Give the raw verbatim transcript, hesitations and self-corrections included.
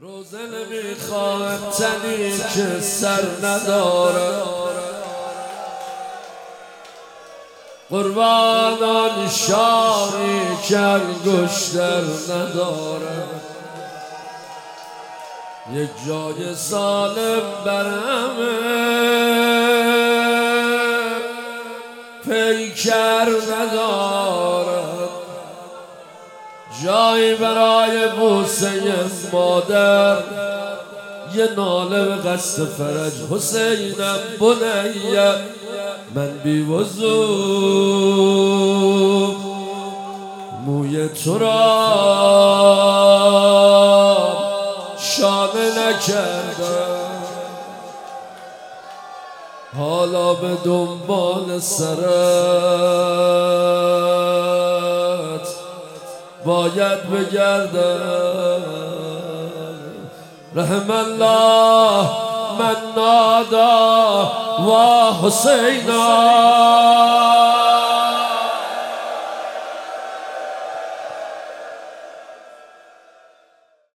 روزه نمیخواهم تنی که سر نداره، قربانان شامی که انگشتر نداره، یک جای سالم برمه پیکر نداره، جایی برای بوسه مادر، یه ناله به قصد فرج. حسینم بنیه من بی وضو موی تو را شانه نکردم، حالا به دنبال سرت باید بگردم. رحم الله من نادا و حسینا.